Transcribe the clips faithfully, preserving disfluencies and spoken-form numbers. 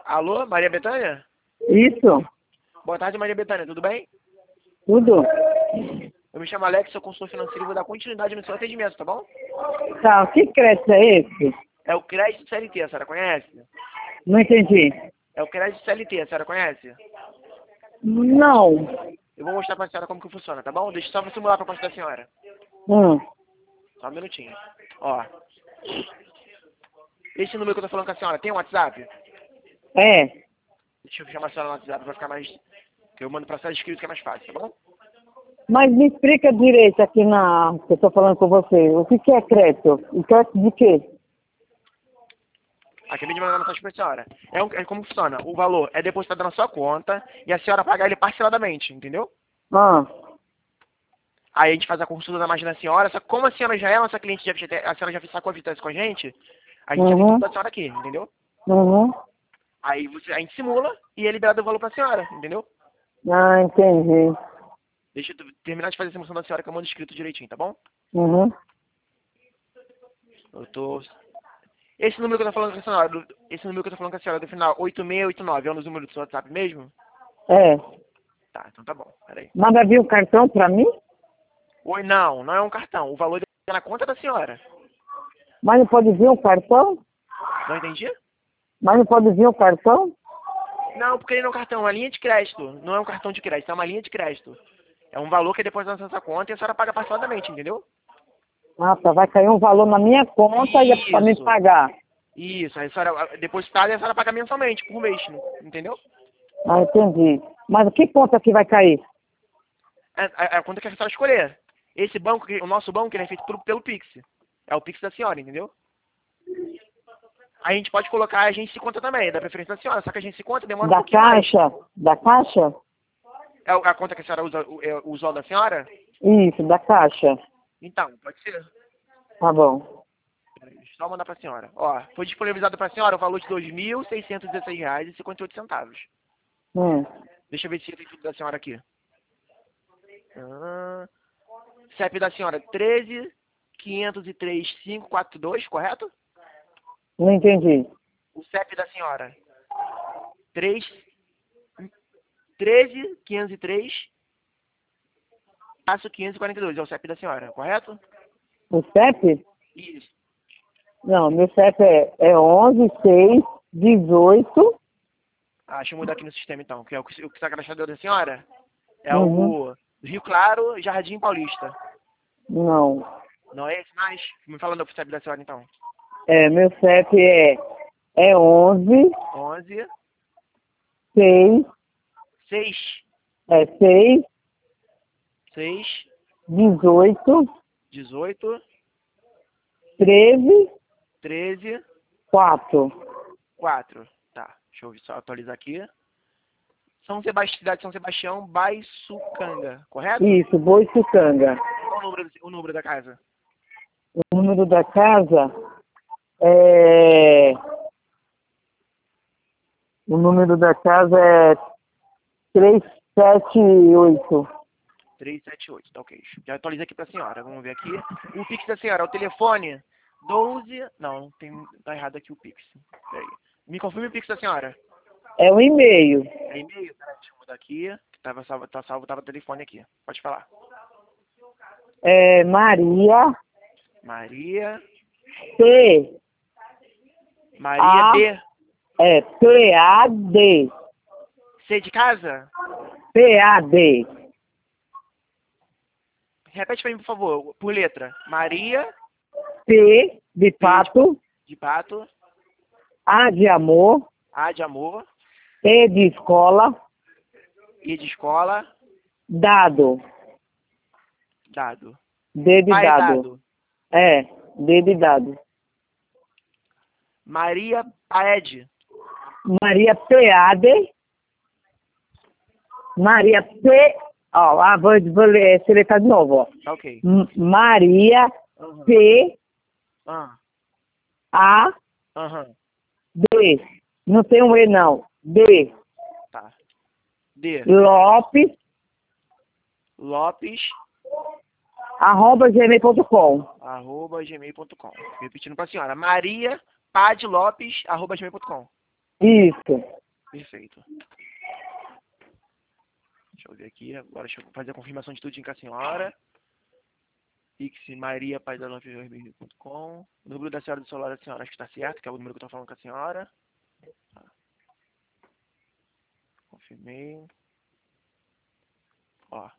Alô, Maria Bethânia? Isso, Boa tarde, Maria Bethânia, tudo bem? tudo. Eu me chamo Alex, sou consultor financeiro e vou dar continuidade no seu atendimento, tá bom? Tá, que crédito é esse? É o crédito C L T, a senhora conhece? Não entendi. É o crédito C L T, a senhora conhece? Não. Eu vou mostrar pra senhora como que funciona, tá bom? Deixa eu só simular a proposta da senhora. Hum, Só um minutinho. Ó. Esse número que eu tô falando com a senhora, tem um WhatsApp? é. Deixa eu chamar a senhora no WhatsApp pra ficar mais... Que eu mando pra senhora escrito que é mais fácil, tá bom? Mas me explica direito aqui na... que eu tô falando com você. O que que é crédito? E crédito de quê? Acabei de mandar mensagem pra senhora. É, um, é como funciona. O valor é depositado na sua conta e a senhora paga ele parceladamente, entendeu? Ah, Aí a gente faz a consulta da margem da senhora, só que como a senhora já é nossa cliente, já, a senhora já fez sacou a vitória com a gente, a gente já tem tudo uhum, da senhora aqui, entendeu? uhum. Aí você, a gente simula e é liberado o valor pra senhora, entendeu? Ah, entendi. Deixa eu terminar de fazer a simulação da senhora que eu mando escrito direitinho, tá bom? Uhum. Eu tô... Esse número que eu tô falando com a senhora, do- esse número que eu tô falando com a senhora do final, oito seis oito nove, é um dos números do seu WhatsApp mesmo? É. Tá, então tá bom, peraí. Mas vai vir um cartão pra mim? Oi, não, não é um cartão, o valor é na conta da senhora. Mas não pode vir um cartão? Não entendi? Mas não pode vir um cartão? Não, porque ele não é um cartão, é uma linha de crédito. Não é um cartão de crédito, é uma linha de crédito. É um valor que é depositado na sua conta e a senhora paga parceladamente, entendeu? Ah, tá. Vai cair um valor na minha conta e é pra me Isso, pagar. isso. Aí a senhora depositada e a senhora paga mensalmente, por mês, entendeu? Ah, entendi. Mas que conta que vai cair? É, é é a conta que a senhora escolher. Esse banco, que- o nosso banco, ele é feito pelo, pelo Pix. É o Pix da senhora, entendeu? Aí a gente pode colocar a agência de conta também, é da preferência da senhora, só que a agência de conta demora um Da pouquinho mais. caixa? Da caixa? É a conta que a senhora usa, o- é o usual da senhora? Isso, da caixa. Então, pode ser. Tá bom. Peraí, deixa eu só mandar pra senhora. Ó, foi disponibilizado pra senhora o valor de dois mil seiscentos e dezesseis reais e cinquenta e oito centavos. Hum. Deixa eu ver se tem tudo da senhora aqui. Ah, C E P da senhora treze quinhentos e três quinhentos e quarenta e dois, correto? Não entendi. O C E P da senhora três treze quinhentos e três passo quinhentos e quarenta e dois, é o C E P da senhora, correto? O C E P? Isso. Não, meu C E P é, é onze, seis, dezoito. Ah, deixa eu mudar aqui no sistema então, que é o que o que está cadastrador da senhora. É Uhum. o Rio Claro, Jardim Paulista. Não. Não é esse mais? Me fala do C E P da senhora então. É, meu C E P é, é onze, onze, seis, seis, é seis, seis, dezoito, dezoito, treze, treze, quatro. quatro. Tá, deixa eu só atualizar aqui. São Sebastião, cidade de São Sebastião, Baixucanga, correto? Isso, Boiçucanga. Qual o número, o número da casa? O número da casa é... O número da casa é trezentos e setenta e oito. trezentos e setenta e oito, tá ok. Já atualizei aqui pra senhora, vamos ver aqui. O Pix da senhora, o telefone doze... Não, tem, tá errado aqui o Pix. Peraí. Me confirme o Pix da senhora. É um e-mail. É e-mail? Peraí, deixa eu mudar aqui. Que tava salvo, tá salvo, tava o telefone aqui. Pode falar. É Maria Maria... P. Maria A. B. É P A D. C de casa? P A D. Repete pra mim, por favor, por letra. Maria P de P pato. de pato. A de amor. A de amor. E de escola. I de escola. Dado. Dado. D de Pai dado. dado. É, D de dado. Maria Paed. Maria P A D. Maria P. Ó, ah, vou, vou ler, selecionar de novo, ó. Tá ok. M- Maria Aham. P Ah, A aham. D. Não tem um E não. D. Tá. D. Lopes, Lopes, arroba gmail ponto com. arroba gmail ponto com. Repetindo pra senhora. Maria Pad Lopes, arroba gmail ponto com. Isso. Perfeito. Deixa eu ver aqui. Agora deixa eu fazer a confirmação de tudo com a senhora. Pix Maria Paz da ponto com. O número da senhora do celular da senhora acho que está certo, que é o número que eu estou falando com a senhora. Tá. Confirmei. Ó.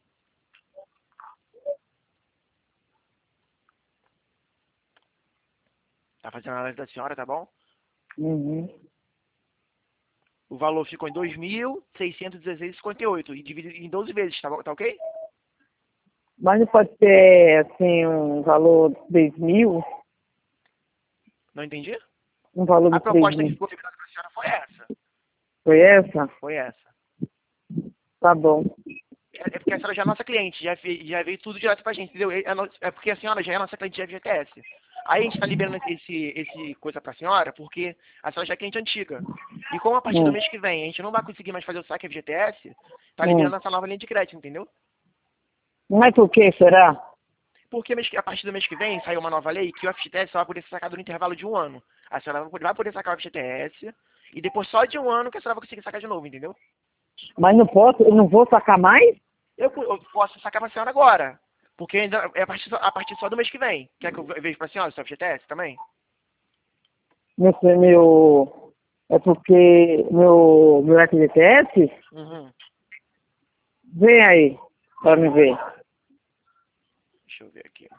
Tá fazendo a análise da senhora, tá bom? Uhum. O valor ficou em dois mil seiscentos e dezesseis reais e cinquenta e oito e dividido em doze vezes, tá, bom? Tá ok? Mas não pode ter, assim, um valor de três mil? Não entendi? Um valor A de três proposta que mil. ficou ficada com a senhora foi essa. Foi essa? Foi essa. Tá bom. É é porque a senhora já é nossa cliente, já, ve- já veio tudo direto pra gente, entendeu? É, no- é porque a senhora já é nossa cliente de F G T S. Aí a gente tá liberando esse, esse coisa pra senhora, porque a senhora já é cliente antiga. E como a partir do Hum. mês que vem a gente não vai conseguir mais fazer o saque F G T S, tá Hum. liberando essa nova linha de crédito, entendeu? Mas por que será? Porque mês que- a partir do mês que vem saiu uma nova lei que o F G T S só vai poder ser sacado no intervalo de um ano. A senhora vai poder vai poder sacar o F G T S e depois só de um ano que a senhora vai conseguir sacar de novo, entendeu? Mas não posso, eu não vou sacar mais? Eu, pu- eu posso sacar pra senhora agora. Porque ainda é a partir, só- a partir só do mês que vem. Quer que eu ve- veja pra senhora o seu F G T S também? Nesse meu. É porque meu, meu F G T S? Uhum. Vem aí, pra me ver. Deixa eu ver aqui.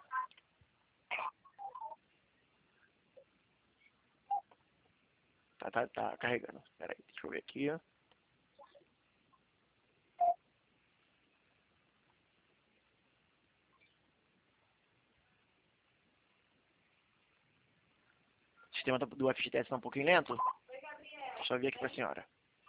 Tá, tá, tá carregando. Pera aí, deixa eu ver aqui. O sistema do do F G T S tá um pouquinho lento. Deixa eu ver aqui pra senhora.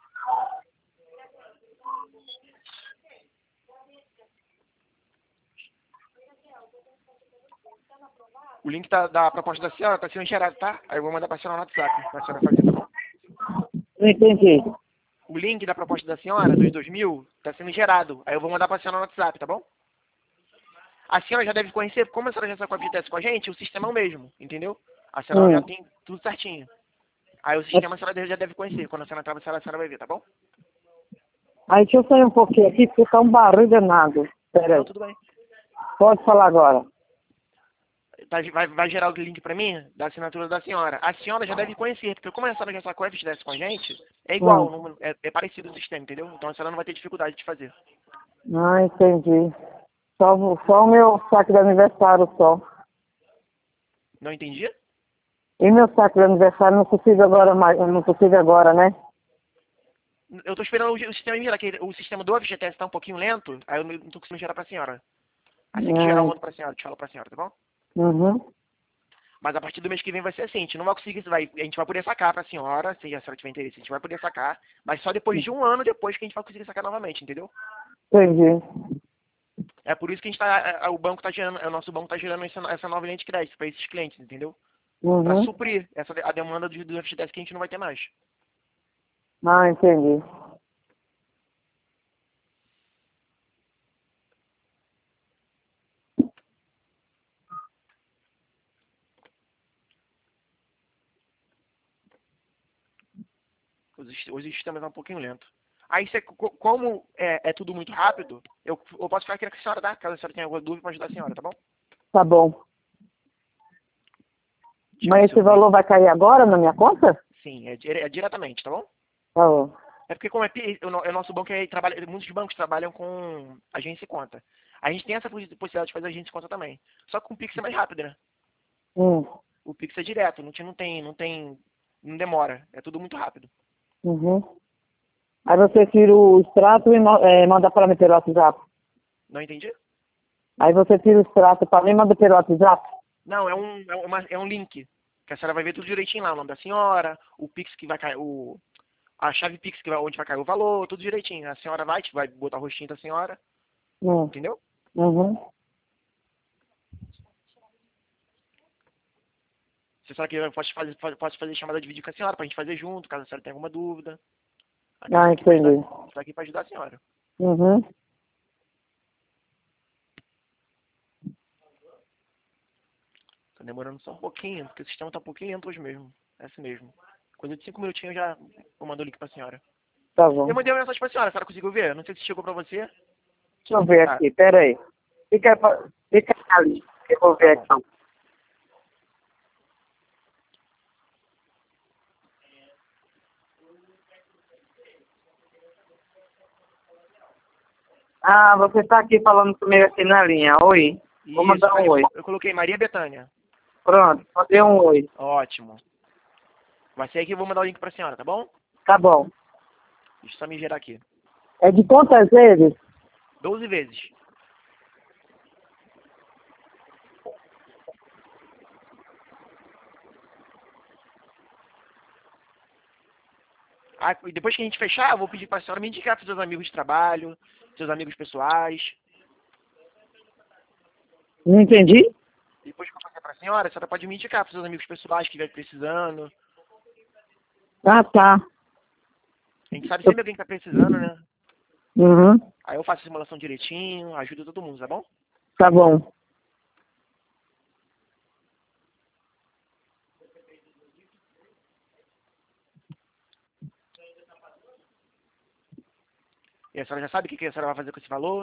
O link da, da proposta da senhora tá sendo gerado, tá? Aí eu vou mandar pra senhora no WhatsApp, pra senhora fazer, tá bom? Não entendi. O link da proposta da senhora, dos dois mil, tá sendo gerado. Aí eu vou mandar pra senhora no WhatsApp, tá bom? A senhora já deve conhecer, como a senhora já sacou a F G T S com a gente, o sistema é o mesmo, entendeu? A senhora já Hum. tem tudo certinho. Aí o Mas- sistema a senhora já deve conhecer. Quando a senhora entrar na sala, a senhora vai ver, tá bom? Aí deixa eu sair um pouquinho aqui, porque tá um barulho danado. Pera Não, aí. tudo bem. Pode falar agora. Tá, vai, vai gerar o link pra mim da assinatura da senhora. A senhora já deve conhecer, porque como a senhora já sacou a F G T S com a gente, é igual, Hum. não- é, é parecido o sistema, entendeu? Então a senhora não vai ter dificuldade de fazer. Ah, entendi. Só, o- só o meu saque de aniversário só. Não entendi? E meu saque de aniversário não precisa agora mais, não precisa agora, né? Eu tô esperando o, o sistema me gerar, que o sistema do F G T S tá um pouquinho lento, aí eu não não tô conseguindo gerar pra senhora. Assim que gerar, eu Ah, mando pra senhora, te falo pra senhora, tá bom? uhum. Mas a partir do mês que vem vai ser assim, a gente não vai conseguir, vai, a gente vai poder sacar pra senhora, se a senhora tiver interesse, a gente vai poder sacar, mas só depois de um ano depois que a gente vai conseguir sacar novamente, entendeu? Entendi. É por isso que a gente tá, o banco tá gerando, o nosso banco tá gerando essa, essa nova linha de crédito para esses clientes, entendeu? Para Uhum. suprir essa, a demanda do, do F G T S que a gente não vai ter mais. Ah, entendi. Os, sis- os sistemas é um pouquinho lento. Aí, você, co- como é, é tudo muito rápido, eu, eu posso ficar aqui com a senhora, tá? Caso a senhora tenha alguma dúvida, para ajudar a senhora, tá bom? Tá bom. Diga o Mas esse seu nome. valor vai cair agora na minha conta? Sim, é, dire- é diretamente, tá bom? Tá bom. É porque como é, pi- o, no- o nosso banco é, trabalha, muitos bancos trabalham com agência e conta. A gente tem essa possi- possibilidade de fazer agência e conta também. Só que com o Pix é mais rápido, né? Hum. O Pix é direto, não, te- não tem, não tem, não demora. É tudo muito rápido. Uhum. Aí você tira o extrato e ma- eh, manda para mim pelo WhatsApp. Não entendi? Aí você tira o extrato para mim e manda pelo WhatsApp. Não, é um, é, uma, é um link. Que a senhora vai ver tudo direitinho lá, o nome da senhora, o Pix que vai cair, o, a chave Pix que vai, onde vai cair o valor, tudo direitinho. A senhora vai, vai botar o rostinho da senhora, Hum. entendeu? Uhum. Se a senhora quiser, eu posso fazer, posso fazer chamada de vídeo com a senhora, pra gente fazer junto, caso a senhora tenha alguma dúvida. Aqui eu Ah, tô aqui pra ajudar, entendi. tô aqui pra ajudar a senhora. Uhum. Tá demorando só um pouquinho, porque o sistema tá um pouquinho lento hoje mesmo. É assim mesmo. Coisa de cinco minutinhos eu já eu mando o link pra senhora. Tá bom. Eu mandei uma mensagem pra senhora, a senhora conseguiu ver? Não sei se chegou pra você. Deixa eu ver Ah, aqui, pera aí. Fica, fica ali, que eu vou tá ver bom. aqui. Ah, você tá aqui falando comigo aqui na linha. Oi. Vou Isso, mandar tá um aí, oi. eu coloquei Maria Bethânia. Pronto, mandei um oi. Ótimo. Vai ser aqui, eu vou mandar o link pra senhora, tá bom? Tá bom. Deixa eu só me gerar aqui. É de quantas vezes? doze vezes. Ah, e depois que a gente fechar, eu vou pedir pra senhora me indicar pros seus amigos de trabalho, seus amigos pessoais. Não entendi? Depois que eu passar pra senhora, a senhora pode me indicar pros seus amigos pessoais que estiver precisando. Ah, tá. A gente sabe sempre alguém que tá precisando, né? Uhum. Aí eu faço a simulação direitinho, ajudo todo mundo, tá bom? Tá bom. E a senhora já sabe o que que a senhora vai fazer com esse valor?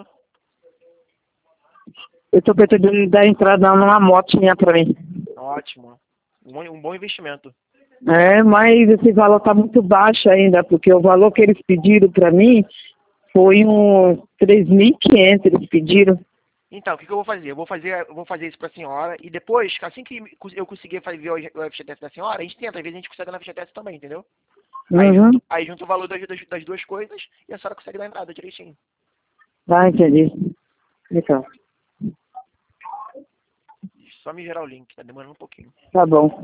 Eu tô pretendendo dar entrada numa motinha pra mim. Ótimo. Um bom, um bom investimento. É, mas esse valor tá muito baixo ainda, porque o valor que eles pediram pra mim foi uns três mil e quinhentos eles pediram. Então, o que, que eu vou fazer? Eu vou fazer, eu vou fazer isso pra senhora e depois, assim que eu conseguir fazer ver o F G T S da senhora, a gente tenta, às vezes a gente consegue na F G T S também, entendeu? Aí Uhum. junto, aí junto o valor das, das, das duas coisas e a senhora consegue dar a entrada direitinho. Tá, entendi. Então, Só me gerar o link, tá demorando um pouquinho. tá bom.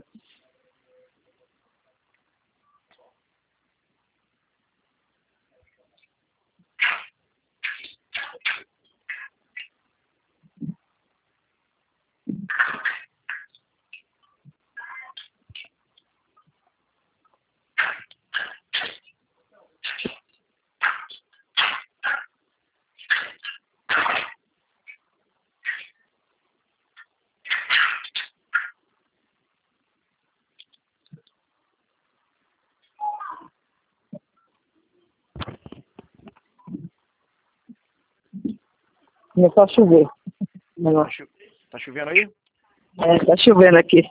Começou a chover. Tá, Não. cho tá chovendo aí? É, tá chovendo aqui.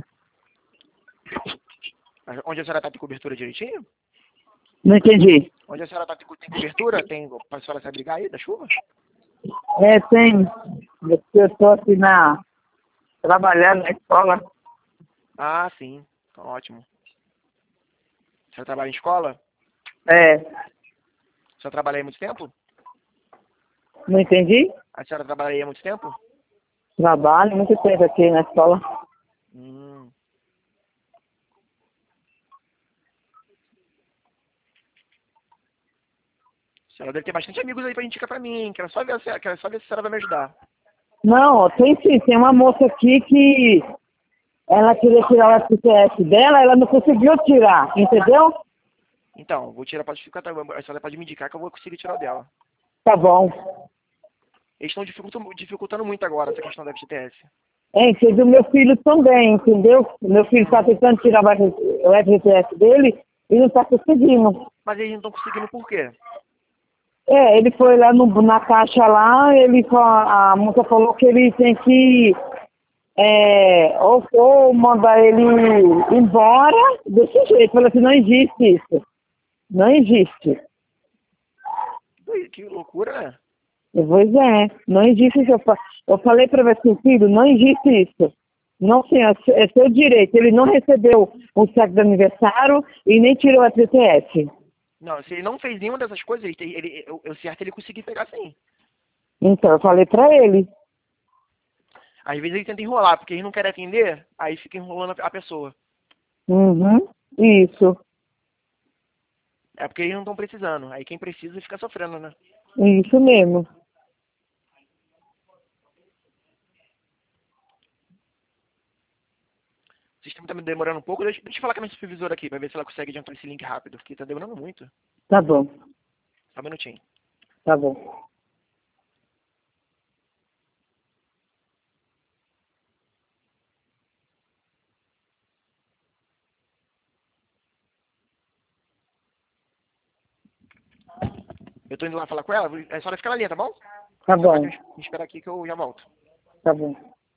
Onde a senhora tá tem cobertura direitinho? Não entendi. Onde a senhora tá tem co- tem cobertura? Tem pra senhora se abrigar aí da chuva? É, tem. Eu tô aqui na. Trabalhando na escola. Ah, sim. Tá ótimo. A senhora trabalha em escola? É. A senhora trabalha aí há muito tempo? Não entendi? A senhora trabalha aí há muito tempo? Trabalho muito tempo aqui na escola. Hum. A senhora deve ter bastante amigos aí pra indicar pra mim. Quero só ver, se- quero só ver se a senhora vai me ajudar. Não, tem sim. Tem uma moça aqui que ela queria tirar o F T S dela, ela não conseguiu tirar, entendeu? Então, eu vou tirar, pode ficar, tá? A senhora pode me indicar que eu vou conseguir tirar o dela. Tá bom. Eles estão dificultando, dificultando muito agora essa questão da F G T S. É, e do meu filho também, entendeu? Meu filho está Uhum. tentando tirar o F T S dele e não está conseguindo. Mas eles não estão conseguindo por quê? É, ele foi lá no, na caixa lá, ele, fa- a moça falou que ele tem que é, ou, ou mandar ele embora desse jeito. Falou assim, não existe isso. Não existe. Ui, que loucura, né? Pois é, não existe isso. Eu, fa- eu falei para meu filho, não existe isso. Não, senhor, é seu direito. Ele não recebeu o cheque de aniversário e nem tirou a F T S. Não, se ele não fez nenhuma dessas coisas, ele, tem- ele, eu, eu certo é ele conseguir pegar sim. Então, eu falei para ele. Às vezes ele tenta enrolar, porque ele não quer atender, aí fica enrolando a pessoa. Uhum, isso, É porque eles não estão precisando. Aí quem precisa fica sofrendo, né? isso mesmo. O sistema tá me demorando um pouco. Deixa, deixa eu falar com a minha supervisora aqui, pra ver se ela consegue adiantar esse link rápido, porque tá demorando muito. Tá bom, Só um minutinho. tá bom. Eu tô indo lá falar com ela, é só ela ficar na linha, tá bom? Tá Você bom, pode me me esperar aqui que eu já volto. tá bom.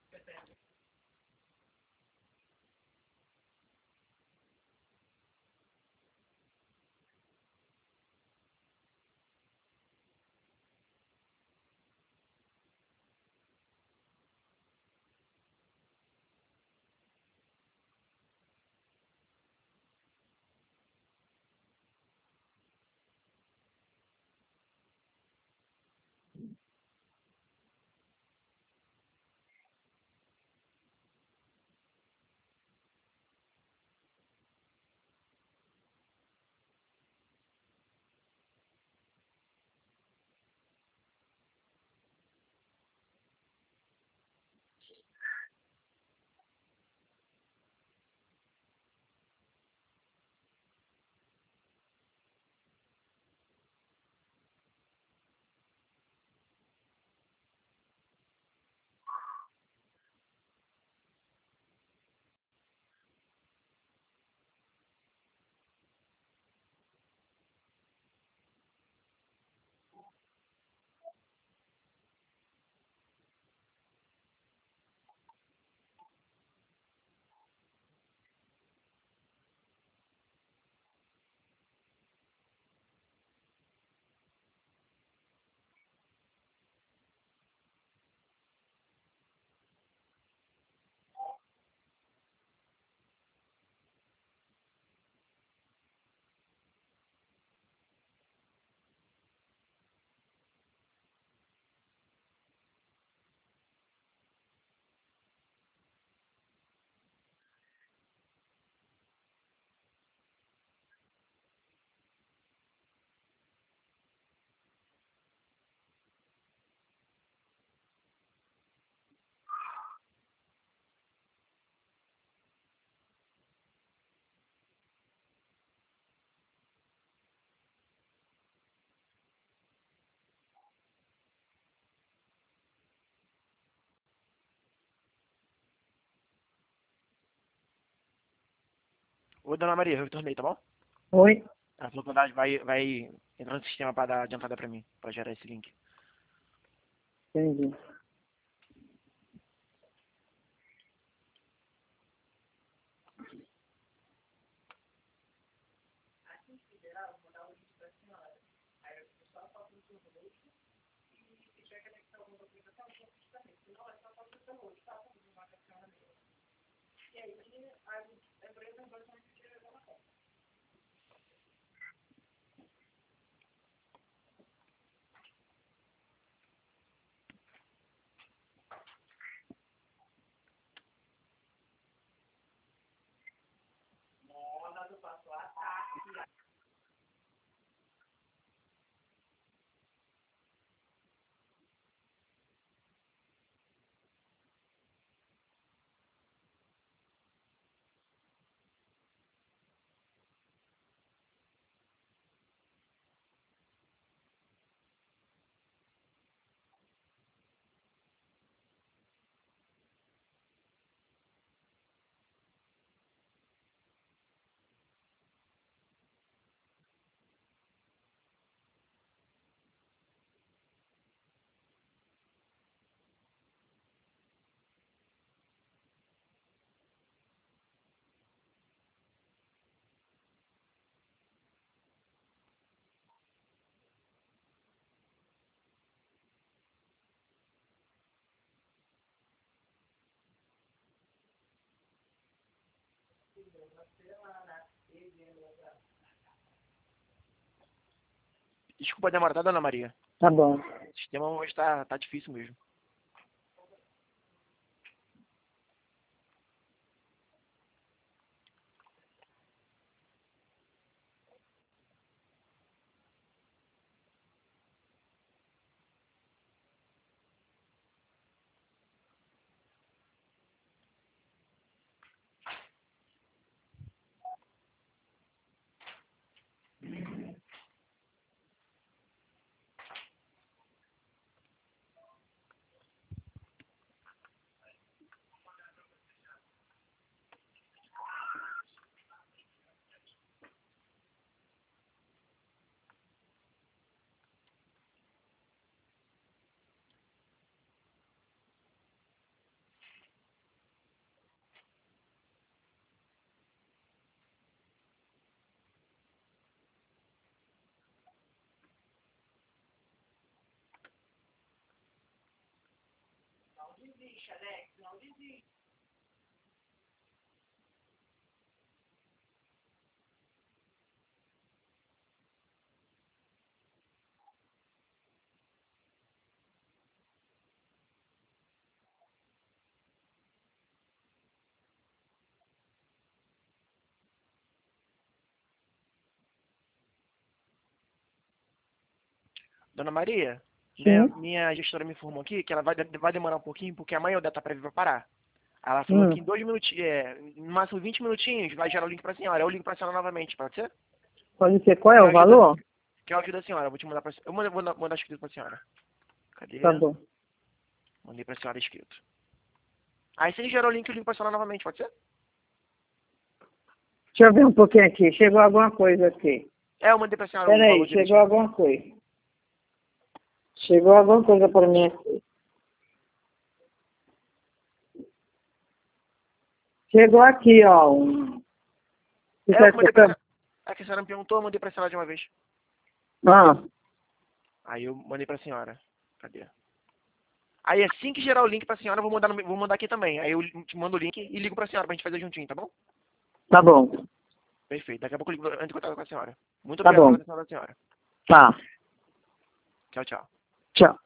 Ô, dona Maria, eu retornei, tá bom? Oi? Ela falou que vai, vai, vai entrar no sistema pra dar adiantada pra mim, pra gerar esse link. Entendi. Desculpa demorar, tá, dona Maria? Tá bom. O sistema hoje tá, tá difícil mesmo. Dona Maria, minha, Sim. minha gestora me informou aqui que ela vai, vai demorar um pouquinho porque amanhã dela tá pra vir pra parar. Ela falou que Hum. em dois minutinhos, é, no máximo vinte minutinhos, vai gerar o link pra senhora. Eu ligo pra senhora novamente, pode ser? Pode ser. Qual é Que o ajuda, valor? que ajuda a senhora. Eu vou te mandar pra senhora. Eu mando- vou mandar, mandar escrito pra senhora. Cadê? Tá bom. Mandei pra senhora escrito. Aí se ele gerar o link, eu ligo pra senhora novamente, pode ser? Deixa eu ver um pouquinho aqui. Chegou alguma coisa aqui. É, eu mandei pra senhora o Peraí, valor chegou direitinho. alguma coisa. Chegou alguma coisa para mim aqui. Chegou aqui, ó. Um... É, eu mandei pra senhora. É que a senhora me perguntou, eu mandei pra senhora de uma vez. Ah, Aí eu mandei pra senhora. Cadê? Aí assim que gerar o link pra senhora, eu vou mandar, no- vou mandar aqui também. Aí eu te mando o link e ligo pra senhora pra gente fazer juntinho, tá bom? tá bom. Perfeito. Daqui a pouco eu ligo, entro em contato com a senhora. Muito Tá obrigado bom. pela atenção da senhora. Tá. Tchau, tchau. Tchau.